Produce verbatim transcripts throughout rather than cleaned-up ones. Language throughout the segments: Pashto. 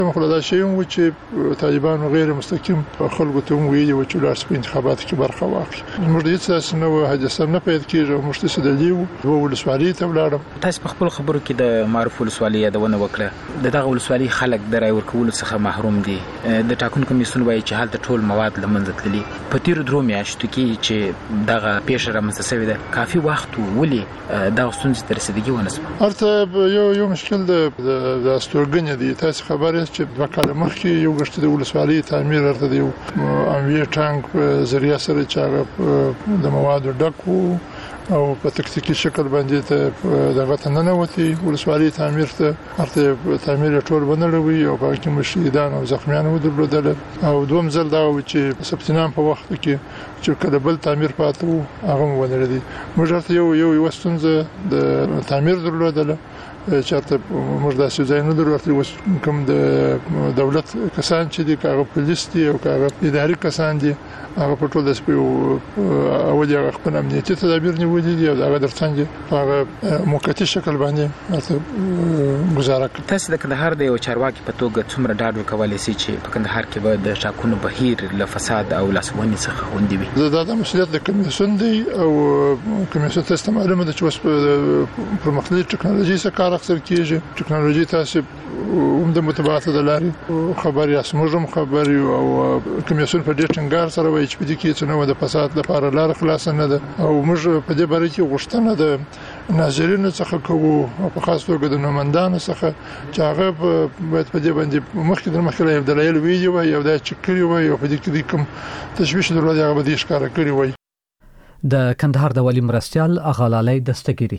مخالفت شوم و چې طالبان غیر مستقیم خلکو ته ویلي و چې لاس په انتخاباتو کې برخه واخلي. موږ هیڅ اساس نه و حاجه نه پېد کېږي، موږ څه دلیل وو ولسوالۍ ته ولاړم. تاسو په خپل خبرو کې د معروف ولسوالۍ یادونه وکړه. د دغه ولسوالۍ خلک د رای ورکولو څخه محروم دي. د ټاکنو کمیسیون وایي چې هلته ټول مواد له منځه تللي. په تیرو درو میاشتو کې چې دغه پیښه رامنځته شوې ده، کافي وخت ولې دغه ستونزې ته رسیدګي ونه شوه؟ هلته یو یو مشکل د استوګنې دی. تاسو خبر یاست چې دوه کاله مخکې یو غشت د ولسوالۍ تعمیر ورته دی امویه ټانک په ذریعہ سره چې هغه د موادو ډک وو او په تکتیکی شکل باندې ته دغه تننوتی ولسوالۍ تعمیر ته ارته تعمیر ټول بنلوي او په کې مشهدان او زخمیان ودرلودل. او دوم ځل دا و چې سپتنام په وخت کې چې کله بل تعمیر پاتو هغه ولري. موږ یو یو وستونزه د تعمیر درلودل چارته موږ داسې ځای نه درلودل. کوم د دولت کسان چې دي کاغه پولیس دي او کاغه اداري کسان دي هغه په ټول د سپیو اولي خپل امنیتي تدابیر نیولې دي او دا درڅنګ هغه موقتی شکل باندې گزاره کوي. تاسو د کندهار د یو چارواکي په توګه څومره ډاډ ورکولای شئ چې په کندهار کې به د ټاکنو بهیر له فساد او لاسوهنې څخه خوندي وي؟ دا د مسؤلیت د کمیسیون دی او کمیسیون ته معلومه ده چې اوس په پرمختللې ټکنالوژي سره کار اخیستل کیږي. ټکنالوژي تاسو هم د متبعات د لارې خبري اسموږم خبري او کمیسیون په ډېر ټینګار سره وایي چې په دې کې څه نو د فساد لپاره لار خلاص نه ده. او موږ په دې باره کې غوښتنه د ناظرینو څخه کوو او په خاص توګه د نومندانو څخه چې هغه باید په دې باندې مخکې د مخکې یو دلایل ویلي وي او دا چې کړی وي او په دې کې کوم تشویش درلود هغه به دې ښکار کړی وي. د کندهار د والی مرستیال اغالالی دستگیری.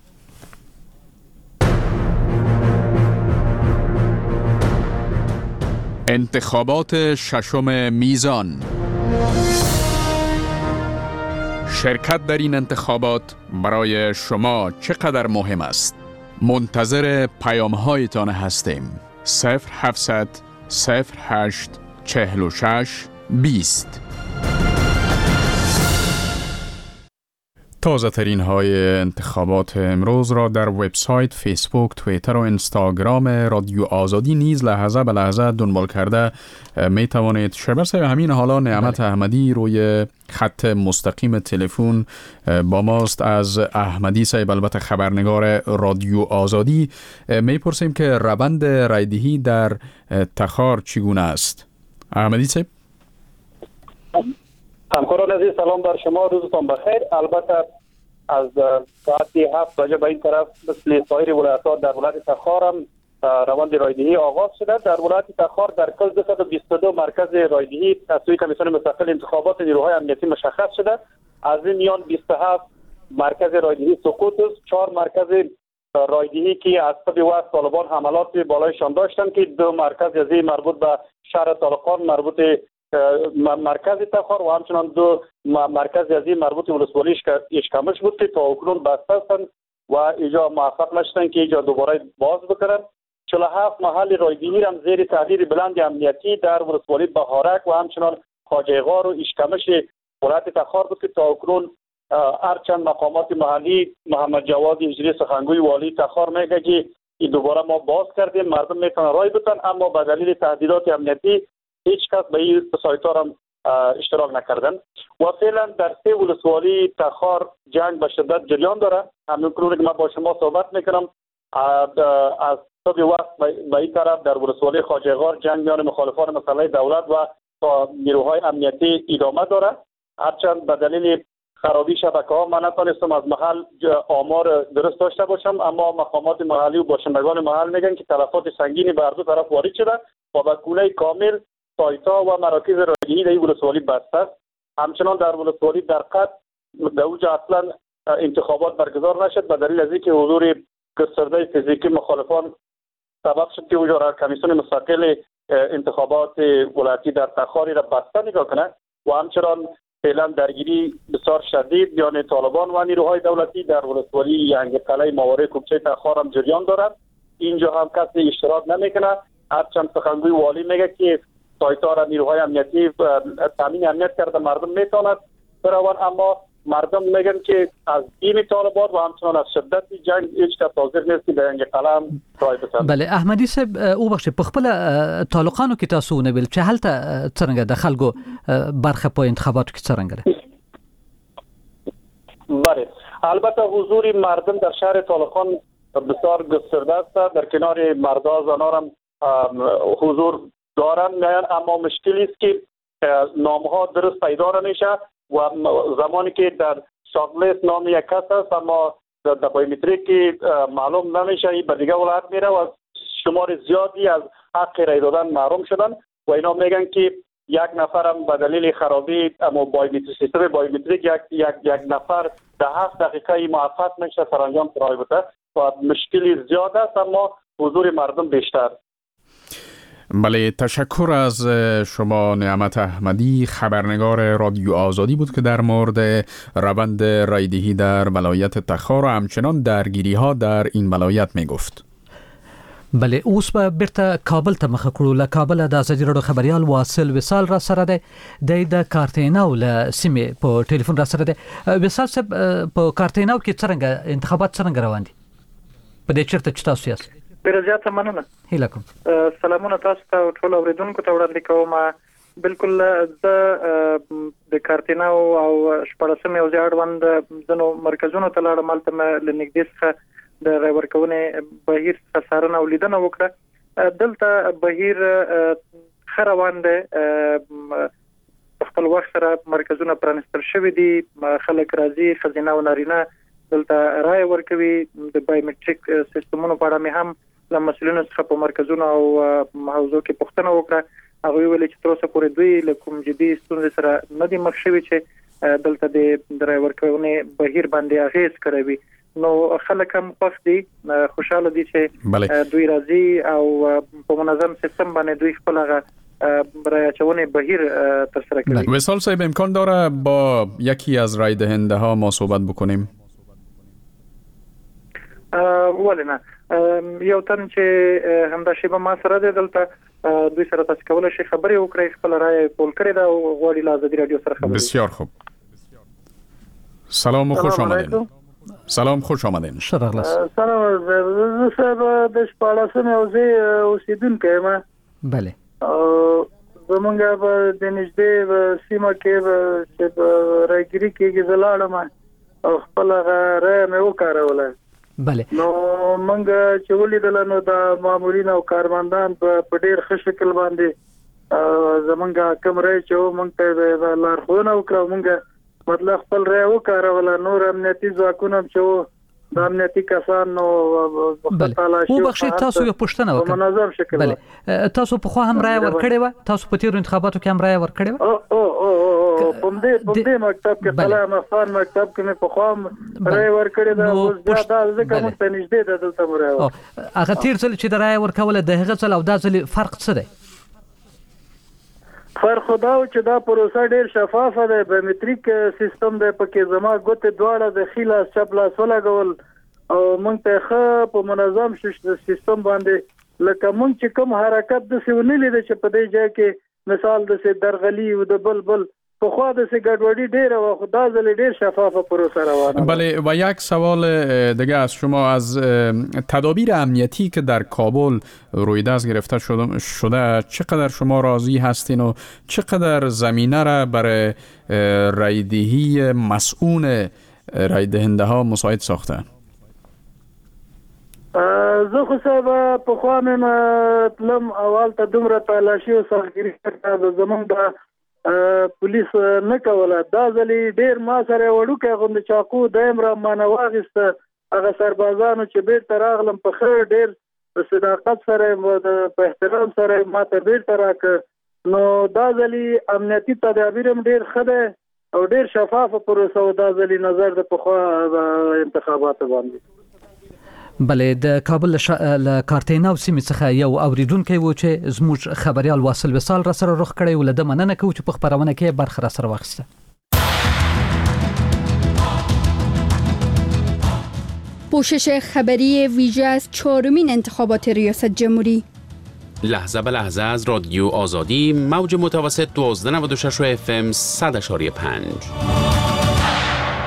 انتخابات ششم میزان. شرکت در این انتخابات برای شما چقدر مهم است؟ منتظر پیام هایتان هستیم. صفر هفتصد صفر هشت چهل و شش بیست. تازه ترین های انتخابات امروز را در وبسایت، فیسبوک، توییتر و اینستاگرام رادیو آزادی نیز لحظه به لحظه دنبال کرده می توانید. شبرس همین حالا نعمت احمدی روی خط مستقیم تلفن با ماست. از احمدی صاحب، البته خبرنگار رادیو آزادی، می پرسیم که روند رایدهی در تخار چگونه است؟ احمدی صاحب. همکاران عزیز سلام بر شما، روزتان بخیر. البته از ساعت هفت بجه به این طرف مثل سایر ولایت‌ها در ولایت تخار هم روند رایدهی آغاز شده. در ولایت تخار در کل دویست و بیست و دو مرکز رایدهی از سوی کمیسیون مستقل انتخابات نیروهای امنیتی مشخص شده. از این میان بیست و هفت مرکز رایدهی سقوط است. چهار مرکز رایدهی که از سبب وقت طالبان حملات بالایشان داشتند که دو مرکز از مربوط به شهر طالقان مربوط مرکز تخار و همچنان دو مرکز ازی مربوط به ولسوالی اشکمش بود که تا اکنون بسته هستند و اینجا موفق نشدند که اینجا دوباره باز بکنند. چهل و هفت محل رایدهی هم زیر تحریر بلند امنیتی در ولسوالی بهارک و همچنان خواجه غار و اشکمش ولایت تخار بود که تا اکنون هرچند مقامات محلی محمد جواد هجری سخنگوی والی تخار میگه که این دوباره ما باز کردیم، مردم میتونن رای بدن، اما به دلیل تهدیدات امنیتی هیچ کس به این سایت‌ها هم اشتراک نکردن. و فعلا در سه ولسوالی تخار جنگ به شدت جریان داره. همین کنون که من با شما صحبت میکنم از صبح وقت به این طرف در ولسوالی خواجه غار جنگ میان مخالفان مسئله دولت و نیروهای امنیتی ادامه داره. هرچند به دلیل خرابی شبکه‌ها من نتونستم از محل آمار درست داشته باشم، اما مقامات محلی و باشندگان محل میگن که تلفات سنگینی به هر دو طرف وارد شده و به گونه کامل سایت‌ها و مراکز رایدهی در ولسوالی بسته است. همچنان در ولسوالی در قد در اوجا اصلا انتخابات برگزار نشد به دلیل از اینکه حضور گسترده فیزیکی مخالفان سبب شد که اوجا را کمیسیون مستقل انتخابات ولایتی در تخاری را بسته نگاه کنه و همچنان فعلا درگیری بسیار شدید میان طالبان و نیروهای دولتی در ولسوالی ینگ قلعه ماوره کوچه تخار هم جریان دارد. اینجا هم کسی اشتراک نمیکنه. هرچند سخنگوی والی میگه که سایت‌ها را نیروهای امنیتی تامین امنیت کرده مردم میتواند بروند، اما مردم میگن که از این طالبات و همچنان از شدت جنگ هیچ کس حاضر نیست که به رنگ قلم رای بسنجه. بله احمدي صاحب او بخش په خپل تعلقانو کې تاسو نه بل چې هلته څنګه د خلکو برخه په انتخاباتو کې څنګه ده؟ بله البته حضور مردم در شهر طالقان بسیار گسترده است. در کنار مردا زنان هم حضور دارن میان، اما مشکلی است که نامها درست پیدا نمیشه و زمانی که در شارتلیست نام یک کس است اما در بایومتریک معلوم نمیشه این به دیگه ولایت میره و شمار زیادی از حق رای دادن محروم شدن و اینا میگن که یک نفرم به دلیل خرابی اما بایومتریک سیستم بایومتریک یک یک یک نفر در هفت دقیقه موفق نمیشه سرانجام رای بده و مشکلی زیاد است اما حضور مردم بیشتر. بله تشکر از شما نعمت احمدی، خبرنگار رادیو آزادی بود که در مورد روند رایدهی در ولایت تخار و همچنان درگیری ها در این ولایت می گفت. بله اوس به بیرته کابل ته مخ کړو. له کابل د ازادي راډیو خبريال واصل وصال را سره ده د کارتیناو له سیمه په ټلیفون را سره ده. وصال صاحب په کارتیناو کې څنګه انتخابات څنګه روان دي؟ په دې چیرته چې تاسو یاست؟ ډیره زیاته مننه. هیله کوم. سلامونه تاسو ته ټول اوریدونکو ته وړاندې کوم. بالکل زه د کارتیناو او شپږمه او ځاړوند ځنو مرکزونو ته لاړم. مالته لنګدې څخه د رای ورکونې بهیر څارنه او لیدنه وکړه. دلته بهیر خروان ده خپل وخت سره مرکزونه پرانستل شوې دي. خلک راځي خزینه او نارینه دلته رای ورکوي. د بایومټریک سیستمونو په اړه مې هم له مسؤلینو څخه په مرکزونو او حوزو کې پوښتنه وکړه. هغه ویل چې تر اوسه پورې دوی له کوم جدي ستونزې سره نه دي مخ شوي چې دلته د رای ورکونې بهیر باندې اغیز کوي. نو خلک هم خوښ دي، خوشاله دي چې دوی راځي او په منظم سیستم باندې دوی خپل هغه برای چونه بهیر ترسره کوي. وصال صاحب امکان داره با یکی از رای دهنده ها ما صحبت بکنیم؟ ولې نه، یو تن چې همدا شیبه ما سره دی دلته دوی سره تاسو کولای شئ خبرې وکړئ. خپل رای پول کړئ دا غواړي له ازادي رادیو سره خبرې. بسیار خوب. سلام و خوش آمدین. سلام خوش آمدین. شرغلاس. سلام زه سره د شپاړسمې اوسې اوسیدونکو یم. بله. زمونږ په د نږدې سیمه کې چې راګری کې ځلاړم او خپل رای مې وکړوله. بله. نو موږ چې ولیدل نو د مامورین او کارمندان په ډېر ښه شکل باندې زمونږ کوم رای چې موږ ته لارښوونه وکړه موږ مطلب خپل رای وکړوله. نور امنیتي ځواکونه چې د امنیتي کسانو او بخښي تاسو یو پوښتنه وکړه. منظم شکل. بله تاسو په خو هم رای ورکړی و؟ تاسو په تیرو انتخاباتو کې هم رای ورکړی و؟ او او او په دې په دې مکتب کې سلام افغان مکتب کې مې په خو هم رای ورکړی دا اوس دا ځکه مونږ ته نږدې ده دلته مو رای. هغه تیر ځل چې د رای ورکول د هغه ځل او دا ځل فرق څه دی؟ فرق دا و چې دا پروسه ډیر شفافه ده. بایومټریک سیستم ده پکې زما ګوتې دواړه د خیلاس چپ لاس ولګول او مونږ ته ښه په منظم سیستم باندې لکه مونږ چې کوم حرکت د سیونی لیدل چې په دې ځای کې مثال د سي درغلي او د بلبل په خوا د سي ګډوډي ډیره و خدا ځل ډیر شفافه پروسه روانه. بله و یک سوال دیگه از شما از تدابیر امنیتی که در کابل روی دست گرفته شده, شده چقدر شما راضی هستین و چقدر زمینه را برای رایدهی مسئول رایدهنده ها مساعد ساخته؟ زه خو صاحب په خوا مې تلم اول ته دومره تلاشي او سرګري کړه زمونږ د پولیس نه کوله. دا ځلې ډیر ما سره وړوکی غوندې چاقو دایم را مانه واخیسته. هغه سربازانو چې بیرته راغلم په ښه ډیر په صداقت سره په احترام سره ما ته بیرته راکړه. نو دا ځلې امنیتي تدابیر هم ډیر ښه دی او ډیر شفافه پروسه او دا ځلې نظر د پخوا انتخاباتو باندې. بله د کابل له کارتیناو سیمې څخه یو اوریدونکی و چې زموږ خبریال واصل وصال را سره رخ کړی و. له ده مننه کوو چې په خپرونه کې برخه را سره واخیسته. پوشش خبری ویژه از چهارمین انتخابات ریاست جمهوری. لحظه به لحظه از رادیو آزادی موج متوسط دوازده نود و شش اف ام صد اشاری پنج.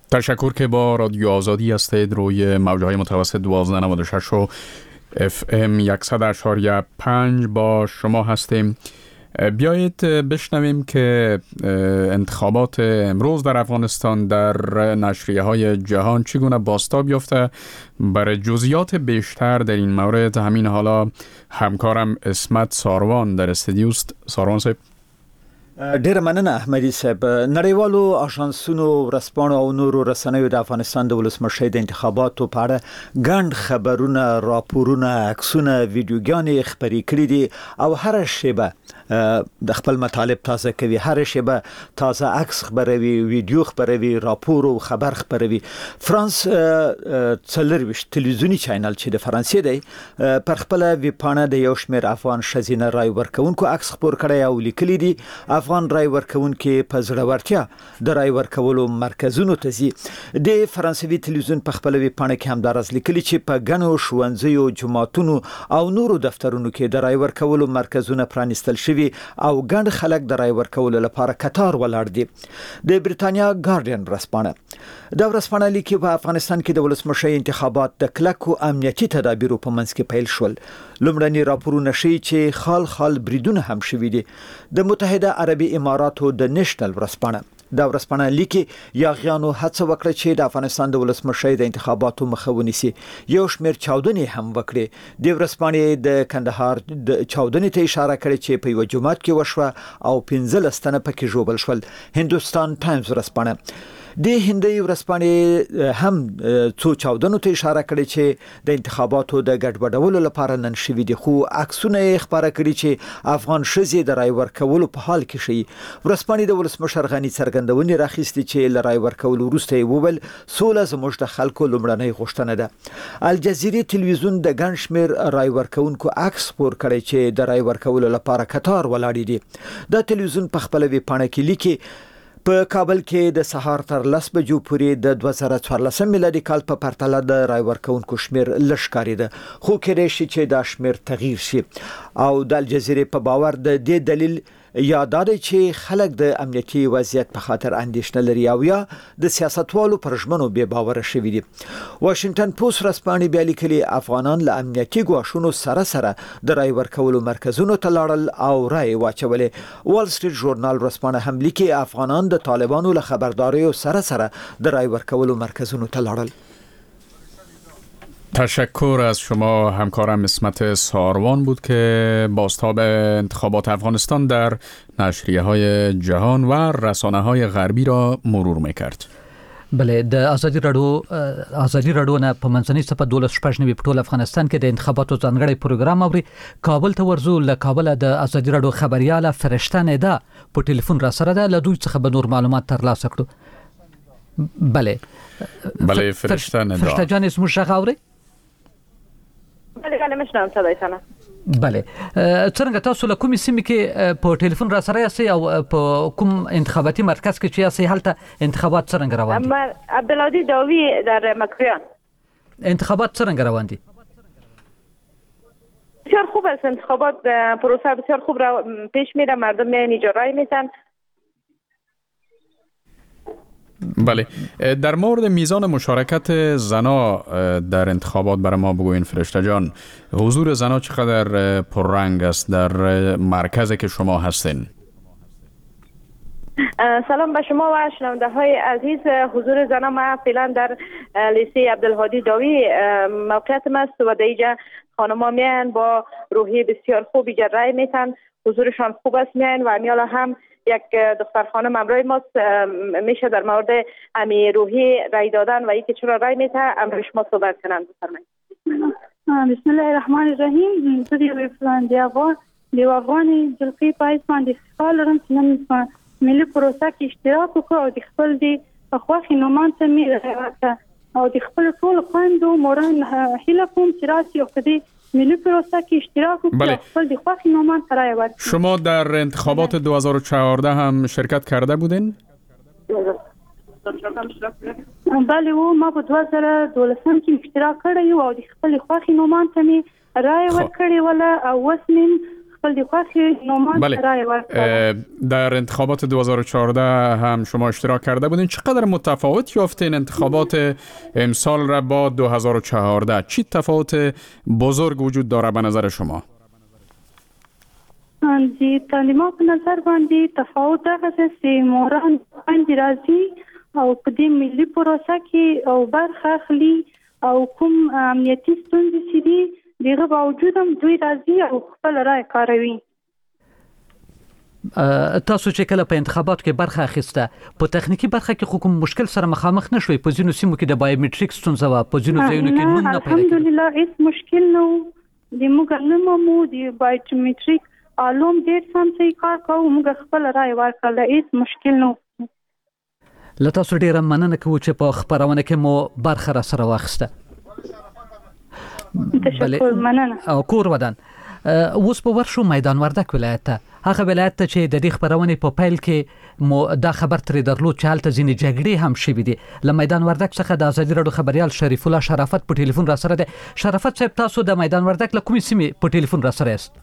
تشکر که با رادیو آزادی هستید روی موجهای متوسط دوازده نود و شش و اف ام صد و یک اشاریه پنج با شما هستیم. بیایید بشنویم که انتخابات امروز در افغانستان در نشریه های جهان چگونه بازتاب یافته. برای جزئیات بیشتر در این مورد همین حالا همکارم اسمت ساروان در استودیو است. ساروان صاحب، ډیر مننه احمدي صاحب. نړیوالو آژانسونو ورسپانو او نورو رسنیو د افغانستان د ولسمشر د انتخاباتو په اړه ګڼ خبرونه، راپورونه، عکسونه، ویډیوګانې خپرې کړې دي او هر شیبه د خپل مطالب تازه کوي، هر شیبه تازه عکس خبروي، ویډیو خبروي، راپور او خبر خبروي. فرانس څلرويشت تلویزیونی چینل چې د فرانسې دی پر خپل ویبپاڼه د یو شمېر افغان ښځینه رای ورکوونکو عکس خپور کړی او لیکلي دي افغان رای ورکوونکي په زړورتیا د رای ورکولو مرکزونو ته ځي. د فرانسوي تلویزیون په خپل ویبپاڼه کې هم دراز لیکلي چې په ګڼو ښوونځیو، جماعتونو او نورو دفترونو کې د رای ورکولو مرکزونه پرانیستل شوي او ګڼ خلک د رای ورکولو لپاره کتار ولاړ دي. د بریتانیا ګارډین ورځپاڼه دا ورځپاڼه لیکي په افغانستان کې د ولسمشر انتخابات د کلکو امنیتي تدابیرو په منځ کې پیل شول. لومړني راپورونه ښیي چې خال خال بریدونه هم شوي دي. د متحده عربي اماراتو د نېشنل ورځپاڼه دا ورځپاڼه لیکي یاغیانو هڅه وکړه چې د افغانستان د ولسمشر د انتخاباتو مخه ونیسي. یو شمېر چاودنې هم وکړې. د ورځپاڼې د کندهار د چاودنې ته اشاره کړې چې په یو جومات کې وشوه او پنځلس تنه پکې ژوبل شول. هندوستان ټایمز ورځپاڼه د هندي ورځپاڼې هم څو چاودنو ته اشاره کړې چې د انتخاباتو د ګډوډولو لپاره نن شوي دي، خو عکسونه یې خبره کړي چې افغان ښځې د رای ورکولو په حال کې شي. ورځپاڼې د ولسمشر غني څرګندونې راخیستې چې له رای ورکولو وروسته یې وویل سوله زموږ د خلکو لومړنۍ غوښتنه ده. الجزیرې تلویزیون د ګڼ شمېر رای ورکوونکو عکس خپور کړی چې د رای ورکولو لپاره کتار ولاړ دي. دا تلویزیون په خپل ویبپاڼه کې لیکي په کابل کې د سهار تر لس بجو پورې د دوه زره څوارلسم میلادي کال په پرتله د رای ورکوونکو شمیر لږ ښکارېده، خو کېدای شي چې دا شمیر تغییر شي. او د الجزیرې په باور د دې دلیل یا دا دی چې خلک د امنیتي وضعیت په خاطر اندېښنه لري او یا د سیاستوالو پر ژمنو بې باوره شوي دي. واشنگټن پوسټ ورځپاڼې بیا لیکلي افغانان له امنیتي ګواښونو سره سره د رای ورکولو مرکزونو ته لاړل او رای واچولې. وال سټریټ ژورنال ورځپاڼه هم لیکي افغانان د طالبانو له خبرداریو سره سره د رای ورکولو مرکزونو ته لاړل. تشکر از شما. همکارم اسمت ساروان بود که بازتاب انتخابات افغانستان در نشریه های جهان و رسانه های غربی را مرور میکرد. بله، د ازادي رادیو ازادي رادیو نه په منځنۍ صفه دولس شپږ نوي په ټول افغانستان کې د انتخاباتو ځانګړی پروګرام اوري. کابل ته ورزو. له کابل د ازادي رادیو خبرياله فرشته نه ده په ټلیفون را سره ده. له دوی څخه به نور معلومات ترلاسه کړو. بله بله فرشته نه ده. فرشته جان اسمو ښه اوري؟ بله بله مشنم صدایتانه. بله، څنګه تاسو له کومې سیمې کې په ټلیفون را سره یاستئ او په کوم انتخاباتي مرکز کې چې یاستئ هلته انتخابات څنګه روان دي؟ من عبدالهادی داوی در مکریان. انتخابات څنګه روان دي؟ بسیار خوب است. انتخابات پروسه بسیار خوب را پیش میره. مردم میان اینجا رای میتن. بله، در مورد میزان مشارکت زنا در انتخابات برای ما بگوین فرشته جان. حضور زنا چقدر پررنگ است در مرکزی که شما هستین؟ سلام به شما و شنونده های عزیز. حضور زنا ما فعلا در لیسه عبدالهادی داوی موقعیت است و در اینجا خانم‌ها میان با روحیه بسیار خوبی جا رای میتن. حضورشان خوب است میان و امیالا هم یک دختر خانم امروی ماست میشه در مورد امی روحی رای دادن و اینکه چرا رای میته امروی شما صحبت کنند. بفرمایید. بسم الله الرحمن الرحیم. زه د افغان دی افغان دی افغان جلقی پایس باندې خپل لرم چې نن په ملي پروسه کې اشتراک وکړ او د خپل دی خوښي نومان ته می او د خپل ټول خويندو موران هیله کوم چې راسي او کدي ملی پروسه کې اشتراک وکړي. خپل د خوښي نومان ترای ورکړي. شما در انتخابات دو هزار و چهارده هم شرکت کرده بودین؟ بله، و ما په دوه زره دولسم کې اشتراک کړی او د خپل خوښي نومان ته می رای ورکړی ولا او وسنیم خپل د خوښې نومان رای ورکړه. در انتخابات دو هزار و چهارده هم شما اشتراک کرده بودین. چقدر متفاوت یافتین انتخابات امسال را با دو هزار و چهارده؟ چی تفاوت بزرگ وجود داره به نظر شما؟ د تعلیمات په نظر باندې تفاوت هغه چې موران باندې راځي او په دې ملي پروسه کې او برخه اخلي او کوم امنیتي ستونزې چې دي دغه باوجود هم دوی راځي او خپل رای کاروي. تاسو چې کله په انتخاباتو کې برخه اخیسته په تخنیکی برخه کې خو کوم مشکل سره مخامخ نشوي؟ په ځینو سیمو کې د بایومټریک ستونزه و، په ځینو ځایونو کې نوم نه پیدا کیږي. الحمدلله هیڅ مشکل نه و. د موږ نه مو د بایومټریک علوم ډېر سم صحیح کار کوو، موږ خپل رای ورکړل، هیڅ مشکل نه و. له تاسو ډیره مننه کوو چې په خبرونه کې مو برخه را سره واخیسته. تشکر، مننه. او کور ودان اوس په ورشو میدان وردک ولایت ته، هغه ولایت ته چې د دې خبرونې په پیل کې مو دا خبر ترې درلود چې هلته ځینې جګړې هم شوي دي. له میدان وردک څخه د ازادي راډیو خبریال شریف الله شرافت په ټلیفون را سره دی. شرافت صاحب، تاسو د میدان وردک له کومې سیمې په ټلیفون را سره یاست؟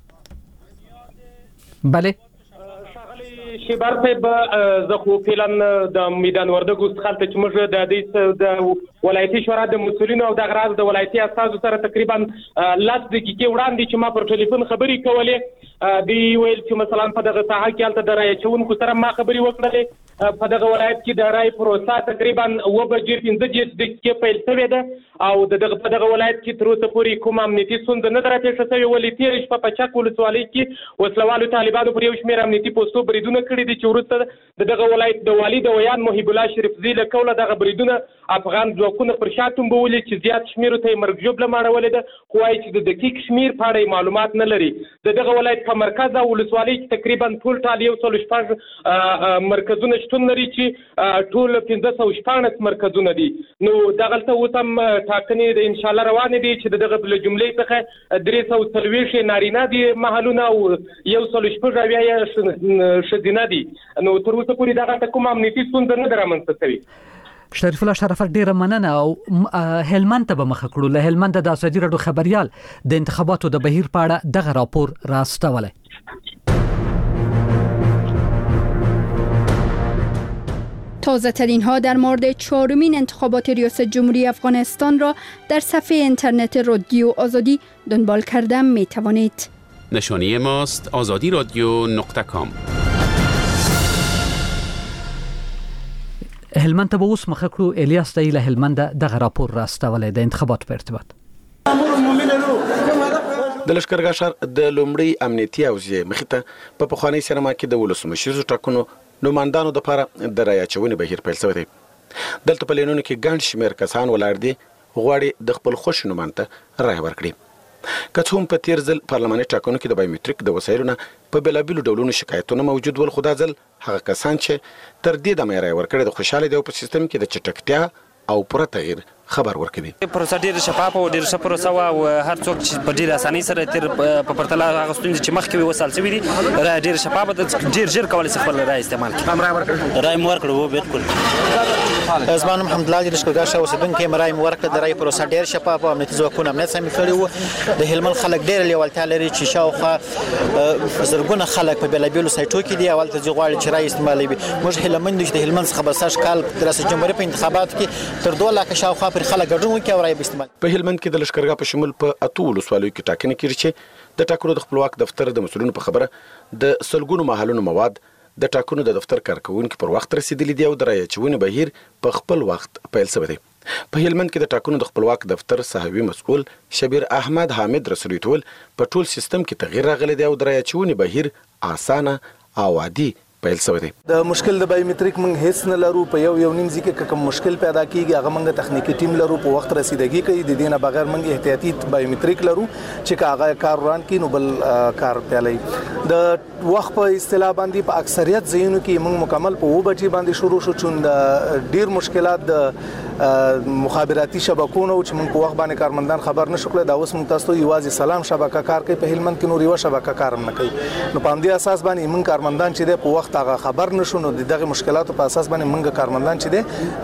بله شیبر صاحب، زه خو فعلا د میدان وردګ څخه ته چې موږ د دې د ولایتي شورا د مسؤلینو او د غراز د ولایتي استازو سره تقریبا لاس دقیقې وړاندې چې ما پر ټلیفون خبرې کولې، دی ویل چې مثلا په دغه ساحه کې هلته د رایې چونکو سره ما خبرې وکړلې. په دغه ولایت کې د رای پروسه تقریبا اوه بجې پنځه دېرش دقیقې پیل شوې ده او د دغه په دغه ولایت کې تر اوسه پورې کوم امنیتي ستونزه نه ده راپېښه شوې. ولې تېره شپه په چک ولسوالۍ کې وسلوالو طالبانو پر یو شمېر امنیتي پوستو بریدونه کړي دي چې وروسته د دغه ولایت د والي د ویان محیب الله شریفزي له قوله دغه بریدونه افغان ځواکونه پر شا ټومبولي چې زیات شمېرو ته یې مرګ ژوبله ماړولې ده، خو وایي چې د دقیق شمېر په اړه معلومات نه لري. د دغه ولایت په مرکز او ولسوالۍ کې تقریبا ټول ټال یو سل شپږ مرکزونه شتون لري چې ټول پنځه سوه شپاړس مرکزونه دي. نو دغلته اوس هم ټاکنې د انشاءالله روانې دي چې د دغه له جملې څخه درې سوه څلوېښت نارینه دي محلونه او یو سل شپږ اویا یې ښځینه دي. نو تر اوسه پورې دغلته کوم امنیتي ستونزه نه ده رامنځته شوې. شریف الله شرافت، ډیره مننه. او هلمند ته به مخه کړو. له هلمند د ازادي راډیو خبریال د انتخاباتو د بهیر په اړه دغه راپور راستولی. تازه ترین ها در مورد چهارمین انتخابات ریاست جمهوری افغانستان را در صفحه اینترنت رادیو آزادی دنبال کردن می توانید. نشانی ماست آزادی رادیو نقطه کام. هلمند ته به اوس مخه کړو. الیاس دی له هلمند دغه راپور راستولی د انتخابات په ارتباط. د لشکرګاه ښار د لومړي امنیتي حوزې مخې ته په پخواني سینما کې د ولسمشریزو ټاکنو نوماندانو دپاره د رایه اچونې بهیر پیل شوی دی. دلته په لینونو کې ګڼ شمېر کسان ولاړ دي، غواړي د خپل خوښې نوماند ته رایه ورکړي. که څه هم په تیر ځل پارلماني ټاکنو کې د بایومټریک د وسایلو نه په بېلابېلو ډولونو شکایتونه موجود ول، خو دا ځل هغه کسان چې تر دې دمه یې رایه ورکړې د خوشحاله دي او په سیستم کې د چټکتیا او پوره تغییر خبر ورکوي. پروسه ډیره شفافه او ډیره ښه پروسه وه او هر څوک چې په ډیره اسانۍ سره تیر په پرتله هغه ستونزې چې مخکې وي وسال شوي دي، رایه ډیره شفافه ده، ډیر ژر کولی شي خپل رایه استعمال کړي. رایه مو ورکړه؟ هو بالکل. زما نوم حمدالله دی، لشکرګاه ښار اوسېدونکی یم. رایه مو ورکړه. د رایې پروسه ډیره شفافه او امنیتي ځواکونه امنیت سمې کړي وو. د هلمند خلک ډیره لیوالتیا لري چې شاوخوا زرګونه خلک په بېلابېلو سایټو کې دي او هلته ځي غواړي چې رایه استعمالوي. موږ هیلهمند یو چې د هلمند څخه به سږ کال د ریاست جمهوري په انتخاباتو کې تر دوه لاکه شاوخوا پرې خلک ګډون وکړي. په هلمند کې د لشکرګاه په شمول په اتو ولسوالیو کې ټاکنې کېږي چې د ټاکنو د خپلواک دفتر د مسؤلینو په خبره د سلګونو محلونو مواد د ټاکنو د دفتر کارکوونکي پر وخت رسیدلي دي او د رایې اچونې بهیر په خپل وخت پیل شوی دی. په هلمند کې د ټاکنو د خپلواک دفتر صحوي مسؤل شبیر احمد حامد رسولي ټول په ټول سیستم کې تغییر راغلی دی او د رایې اچونې بهیر اسانه او عادي پیل شوی دی. د مشکل د بایومټریک موږ هیڅ نه لرو. په یو یو نیم ځای کې کوم مشکل پیدا کیږي هغه موږ تخنیکی ټیم لرو، په وخت رسیدګي کوي. د دې نه بغیر موږ احتیاطي بایومټریک لرو چې هغه کار روان کړي نو بل کار پیلای. د وخت په اصطلاح باندې په اکثریت ځایونو کې موږ مکمل په اوه بجې باندې شروع شو، چون د ډیر مشکلات د مخابراتي شبکونو چې موږ په وخت باندې کارمندان خبر نشو کړل. دا اوس موږ تاسو ته یوازې سلام شبکه کار کوي په هلمند کې، نور یو شبکه کار نه کوي. نو په همدې اساس باندې موږ کارمندان چې د په وخت هغه خبر نشو نو دغه مشکلاتو په اساس باندې موږ کارمندان چې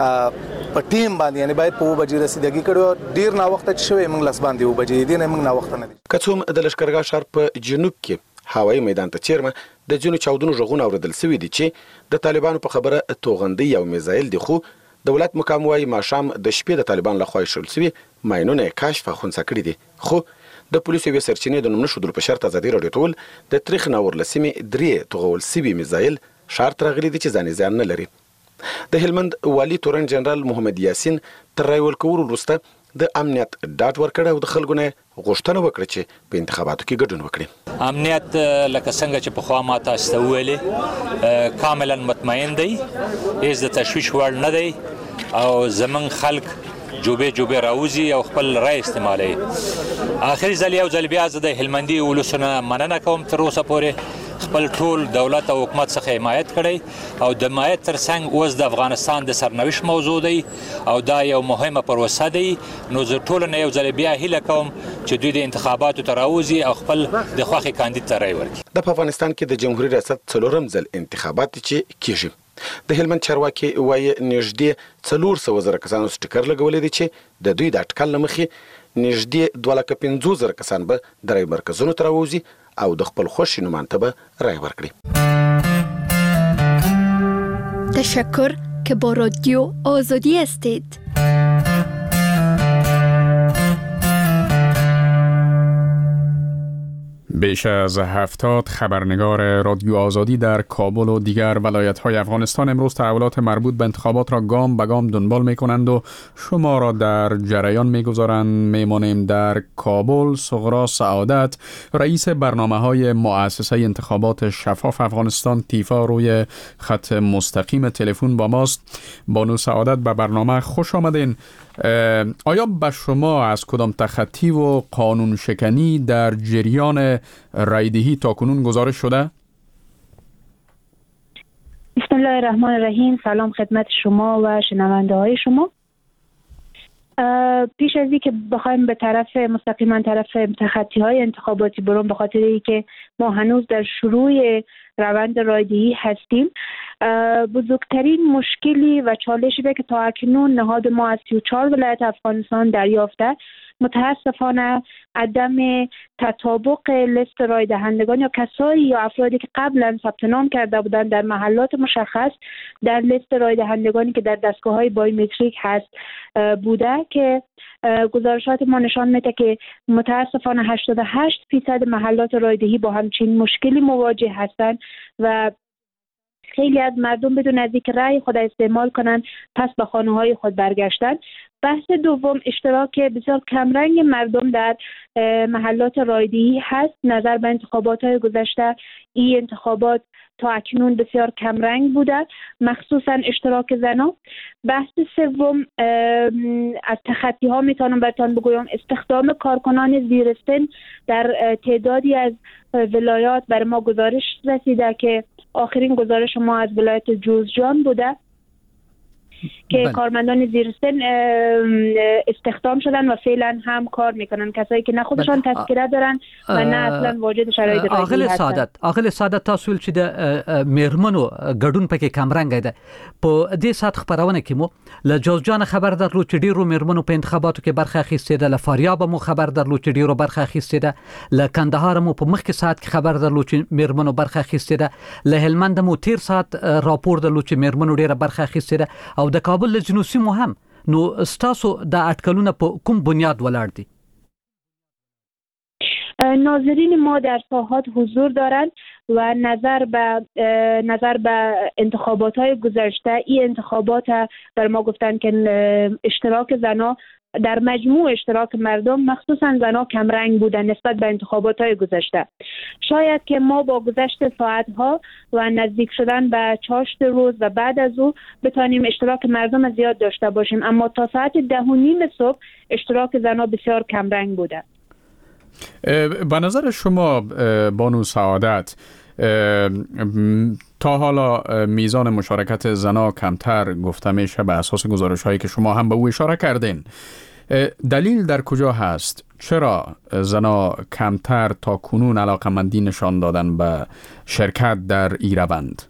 د په ټیم باندې یعنی باید په اوه بجې رسیدګي کړو. ډیر نا وخت چې شوی موږ لاس باندې اوه بجې دي نه موږ نا وخت نه دي. که څوم د لشکرګاه ښار په جنوب کې هوایي میدان ته چیرمه د جنو چاودنو ژغون اوریدل سوي دي چې د طالبانو په خبره توغندي او میزایل دي، خو دولت مقام وايي ماشام د شپې د طالبان لخوا شول سوي ماينونه کشف خونڅ کړی دي. خو د پولیسو وی سرچینې د نوم نشو د په شرط ازادي رادیو ټول د تاریخ نور لسمې درې توغول سوي میزایل شرط راغلي دي چې ځان ځان نه لري. د هلمند والی تورن جنرال محمد یاسین تر رایول کور وروسته د امنیت ډاټ ورکړ او د خلکو نه غوښتنه وکړه چې په انتخاباتو کې ګډون وکړي. امنیت لکه څنګه چې په خوا ما تاسو ته ویلې کاملا مطمئن دی، هیڅ د تشویش وړ نه دی او زمون خلک جوبه جوبه راوزی او خپل رای استعمالي. اخر ځل یو ځل بیا زه د هلمندي ولسونه مننه کوم تر اوسه پورې خپل ټول دولت او حکومت څخه حمایت کړي او د حمایت ترڅنګ اوس د افغانستان د سرنوشت موضوع دی او دا یو مهمه پروسه دی. نو زه ټول نه یو ځل بیا هیله کوم چې دوی د انتخاباتو ته راوځي او خپل د خوښې کاندید ته رای ورکړي. د افغانستان کې د جمهوریت ریاست څلورم ځل انتخابات چې کیږي. د هلمند چارواکي وایي نږدې څلور سوه زره کسانو سټیکر لګولې دي چې د دوی د اټکل له مخې نږدې دوه لکه پنځوس زره کسان به د رای مرکزونو ته راوځي او د خپل خوښې نومانته به رای ورکړي. تشکر که با رادیو آزادی هستید. بیش از هفتاد خبرنگار رادیو آزادی در کابل و دیگر ولایت‌های افغانستان امروز تحولات مربوط به انتخابات را گام به گام دنبال می‌کنند و شما را در جریان می‌گذارند. میمانیم در کابل. صغرا سعادت رئیس برنامه‌های مؤسسه انتخابات شفاف افغانستان تیفا روی خط مستقیم تلفن با ماست. بانو سعادت به برنامه خوش آمدین. آیا به شما از کدام تخطی و قانون شکنی در جریان رایدهی تا کنون گزارش شده؟ بسم الله الرحمن الرحیم. سلام خدمت شما و شنونده های شما. پیش از اینکه بخوایم به طرف مستقیما طرف تخطی های انتخاباتی برون، به خاطر اینکه ما هنوز در شروع روند رایدهی هستیم، بزرگترین مشکلی و چالشی که تا اکنون نهاد ما از سی و چهار ولایت افغانستان دریافته متاسفانه عدم تطابق لیست رای دهندگان یا کسایی یا افرادی که قبلا ثبت نام کرده بودند در محلات مشخص در لیست رای دهندگانی که در دستگاه‌های بایومتریک هست بوده که گزارشات ما نشان میده که متاسفانه هشتاد و هشت درصد محلات رایدهی با همچین مشکلی مواجه هستند و خیلی از مردم بدون از اینکه رأی خود استعمال کنند پس به خانه های خود برگشتند. بحث دوم اشتراک بسیار کمرنگ مردم در محلات رایدهی هست. نظر به انتخابات های گذشته این انتخابات تا اکنون بسیار کمرنگ بوده، مخصوصا اشتراک زنان. بحث سوم از تخطی ها میتونم براتون بگویم استخدام کارکنان زیر سن در تعدادی از ولایات. بر ما گزارش رسیده که آخرین گزارش ما از ولایت جوزجان بوده که بله. کارمندان زیر سن استخدام شدن و فعلا هم کار میکنن، کسایی که نه خودشان بله. تذکره دارن و نه اصلا واجد شرایط رایدهی هستن. اغل سعادت اغل سعادت تاسو چې د میرمنو ګډون پکې کمرنګ ده. په دې سات خبرونه کې مو له جوزجان خبر درلو چې ډیرو میرمنو په انتخاباتو کې برخه اخیستې ده. له فاریاب مو خبر درلو چې ډیرو برخه اخیستې ده. له کندهار مو په مخکې سات کې خبر درلو چې میرمنو برخه اخیستې ده. له هلمند مو تیر سات راپور درلو چې میرمنو ډیره برخه اخیستې ده. او د کابل له جنوسي مو هم. نو ستاسو د اټکلونه په کوم بنیاد ولاړ دي؟ ناظرین ما در ساحات حضور دارند و نظر به نظر به انتخابات های گذشته این انتخابات بر ما گفتن که اشتراک زنان در مجموع اشتراک مردم مخصوصا زنان کمرنگ بودن نسبت به انتخابات های گذشته. شاید که ما با گذشت ساعت ها و نزدیک شدن به چاشت روز و بعد از او بتانیم اشتراک مردم زیاد داشته باشیم، اما تا ساعت ده و نیم صبح اشتراک زنان بسیار کمرنگ بوده. به نظر شما بانو سعادت تا حالا میزان مشارکت زنا کمتر گفته میشه به اساس گزارش هایی که شما هم به او اشاره کردین. دلیل در کجا هست؟ چرا زنا کمتر تا کنون علاقمندی نشان دادن به شرکت در این روند؟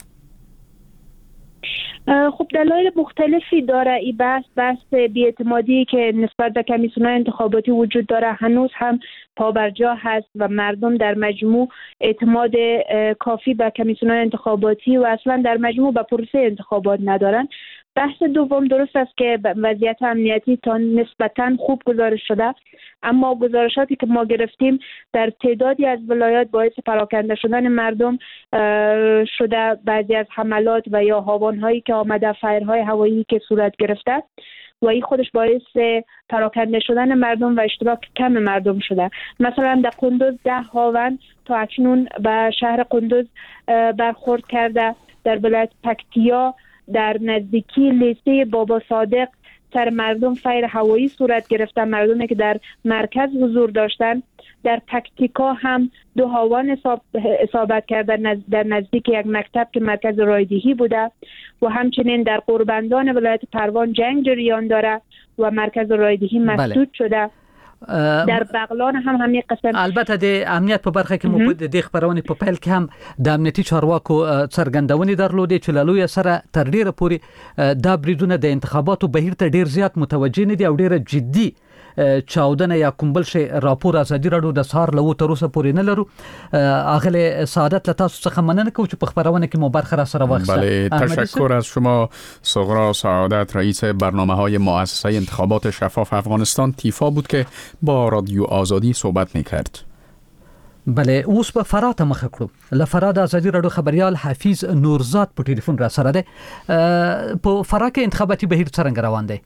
خب دلایل مختلفی داره این بحث. بحث بی‌اعتمادی که نسبت به کمیسیون‌های انتخاباتی وجود داره هنوز هم پابرجا هست و مردم در مجموع اعتماد کافی به کمیسیون‌های انتخاباتی و اصلا در مجموع به پروسه انتخابات ندارند. بحث دوم درست است که وضعیت امنیتی تا نسبتاً خوب گزارش شده، اما گزارشاتی که ما گرفتیم در تعدادی از ولایات باعث پراکنده شدن مردم شده. بعضی از حملات و یا هاوان‌هایی که آمده، فایرهای هوایی که صورت گرفته و این خودش باعث پراکنده شدن مردم و اشتراک کم مردم شده. مثلا در قندوز ده هاون تا اکنون به شهر قندوز برخورد کرده. در ولایت پکتیا در نزدیکی لیسه بابا صادق سر مردم فایر هوایی صورت گرفته، مردمی که در مرکز حضور داشتن. در پکتیکا هم دو هاوان اصابت کرده در نزدیک یک مکتب که مرکز رایدهی بوده و همچنین در قربندان ولایت پروان جنگ جریان داره و مرکز رایدهی مسدود بله. شده. در بغلان هم همین قسم. البته د امنیت په برخه کې مو د خبرونې په پیل کې هم د امنیتي چارواکو څرګندونې درلودې چې له سره تر ډیره پورې دا بریدونه د انتخاباتو بهیر ته ډیر زیات متوجه نه دي او ډیره جدي چاودنه یا کوم بل شی راپور ازادي راډیو د سهار له تر اوسه پورې نه لرو. اغله سعادت له تاسو څخه مننه کوم چې په خبرونه کې مو برخه را سره واخیسته. بله، تشکر از شما صغرا سعادت، رئیس برنامه‌های مؤسسه انتخابات شفاف افغانستان تیفا بود که با رادیو آزادی صحبت می‌کرد. بله، اوس به فرات مخ کړو. له فرات ازادي راډیو خبريال حفیظ نورزاد په ټلیفون را سره ده. په فرات کې انتخاباتي بهیر څنګه روان دی؟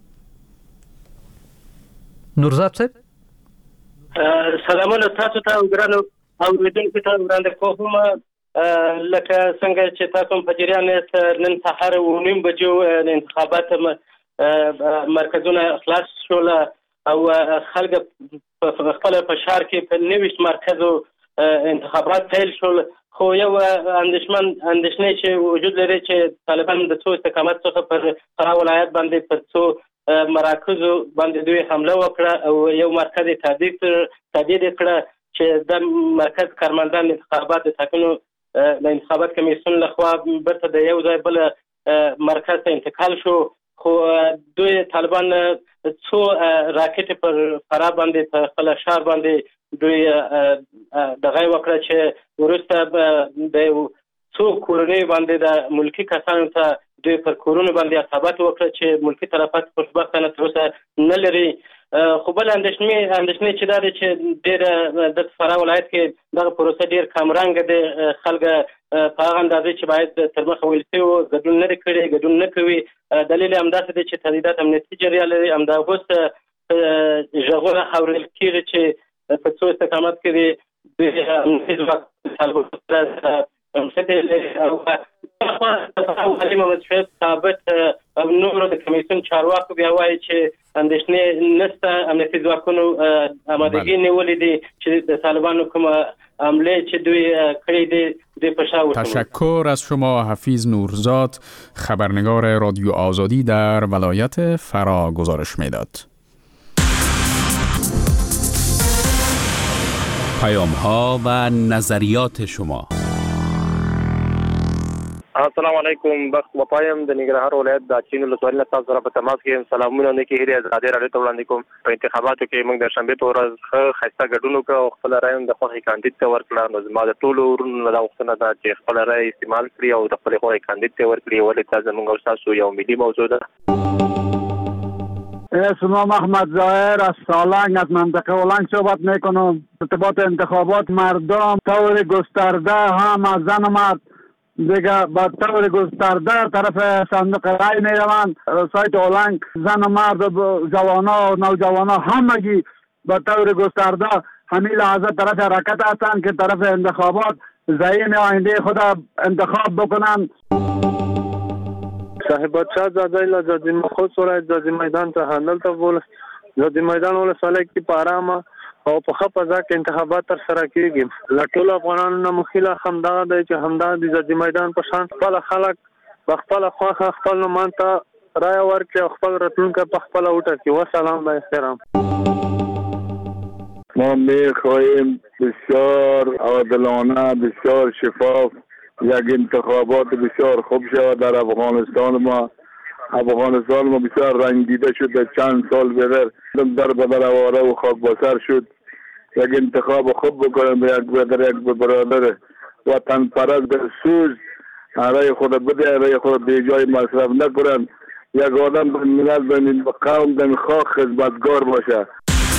نورزاد صاحب سلامونه تاسو ته ګرانو اوریدونکو ته وړاندې کوم. لکه څنګه چې تاسو په جریان یاست، نن سهار و نیم بجو انتخابات مرکزونه خلاص شول او خلک په خپل په شهر کې په نوښت مرکزو انتخابات پیل شول. خو یو اندېشمن اندېشنې چې وجود لري چې طالبان د څو استقامت څخه پر فراه ولایت باندې پر څو مراکزو باندې دوی حمله وکړه او یو مرکز تهدید تهدید کړه چې د مرکز کارمندان انتخابات د ټاکنو د انتخابات کمیسیون لخوا برته د یو ځای بل مرکز ته انتقال شو. خو دوی طالبان څو راکټ پر فراه باندې په خپل شهر باندې دوی دغه وکړه چې ورسته د څو کورنۍ باندې د ملکی کسانو ته دوی پر کورونو باندې اصابت وکړه چې ملکی طرفات خوشبختانه تر اوسه نه لري. خو بل اندېښنې اندېښنې چې دا دی چې ډېر د فراه ولایت کې دغه پروسه ډېر کمرنګه دی. خلک په هغه اندازې چې باید تر مخه ویل شوي وو ګډون نه دی کړی، ګډون نه کوي. دلیل یې همداسې دی چې تهدیدات امنیتي جریان لري. همدا اوس غږونه اورېدل کېږي چې په څو استقامت کې دی دوی امنیتي ځواک او علي محمد شعیب ثابت او نور د کمیسیون چارواکو بیا وایي چې اندېښنې نشته، امنیتي ځواکونو آمادګي نیولې دي چې د طالبانو کومه حمله چې دوی کړې دي دوی په شا وشماري. تشکر از شما حفیظ نورزاد، خبرنگار رادیو آزادی در ولایت فرا گزارش میداد. پیام ها و نظریات شما. السلام علیکم، بخت وپایم د ننګرهار ولایت د چین ولسوالۍ نه تاسو سره په تماس کې یم. سلامونه نه کې هرې ازادي راډیو ته وړاندې کوم. په انتخاباتو کې موږ د شنبې په ورځ ښه ښایسته ګډون وکړو او خپل رایه د خوښې کاندید ته ورکړه. نو زما د ټولو ورونو دا غوښتنه ده چې خپل رایه استعمال کړي او د خپل خوښې کاندید ته ورکړي، ولې دا زموږ او ستاسو یو ملي موضوع ده. اسمم احمد ظاهر از سالنگ از منطقه اولنگ صحبت میکنم. ارتباط انتخابات مردم طور گسترده هم از زن و مرد دیگه با طور گسترده طرف صندوق رای می روند. سایت اولنگ زن و مرد جوانا و نوجوانا همگی با طور گسترده همین لحظه طرف حرکت هستند که طرف انتخابات ذهین آینده خود انتخاب بکنند. صاحبات شاه زادای له ځاځي مخو سره ځاځي میدان ته حمل ته ول ځاځي میدان ولسوالۍ کې پارامه او په خپزا کې انتخابات تر سره کیږي. لټول افغانانو نه مخیله همدا دی چې همدا د ځاځي میدان په شان خپل خلک خپل خواخه خپل مانته رای ورکړي او خپل راتلونکي په خپل وټاکي. والسلام با احترام. ما میخواهیم بسیار عادلانه، بسیار شفاف یک انتخابات بسیار خوب شود در افغانستان ما. افغانستان ما بسیار رنگیده شد، چند سال بغیر در بدر آواره و خاک بسر شد. یک انتخاب خوب بکنن و یک برادر یک برادر وطن پرست در سوز رای خود بده، رای خود به جای مصرف نکنن. یک آدم به ملت به قوم به خاک خدمتگار باشه.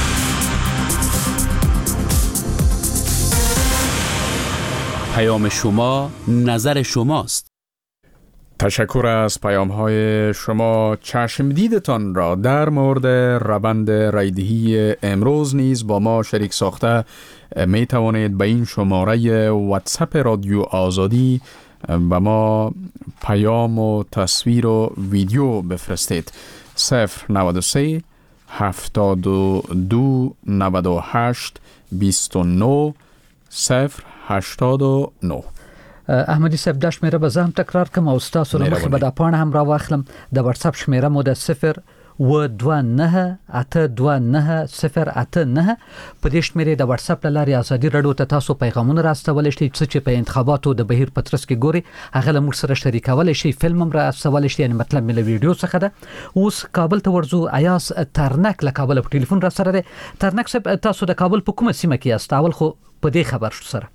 پیام شما نظر شماست. تشکر از پیام های شما. چشم دیدتان را در مورد روند رایدهی امروز نیز با ما شریک ساخته می توانید به این شماره واتساپ رادیو آزادی با ما پیام و تصویر و ویدیو بفرستید. صفر نود و سه هفتاد و دو نود و هشت بیست و نه صفر هشتاد و نه. احمدی صاحب دا شمیره به زه هم تکرار کم او ستاسو له مخې به دا پاڼه هم راواخلم. د واتساپ شمیره مو د صفر و دوه نهه اته دوه نهه صفر اته نهه. په دې شمیرې د واتساپ له لارې ازادي راډیو ته تاسو پیغامونه راستولی شئ، څه چې په انتخاباتو د بهیر په ترڅ کې ګوري هغه له موږ سره شریکولی شئ. فلم هم راستولی شئ، یعنې مطلب مې له ویډیو څخه ده. اوس کابل ته ورځو. ایاز ترنک له کابله په ټلیفون را سره دی. ترنک صاحب تاسو د کابل په کومه سیمه کې یاست؟ اول خو په دې خبر شو سره.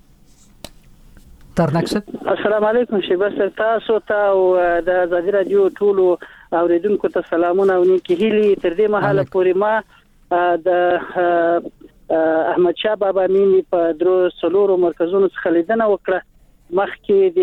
ترنک صاحب السلام علیکم. شیبه صاحب تاسو ته او د ازادي راډیو ټولو اوریدونکو ته سلامونه او نیکی هیلې. تر دې مهاله پورې ما د احمد شاه بابا مینی په درو څلورو مرکزونو څخه لیدنه وکړه. مخکې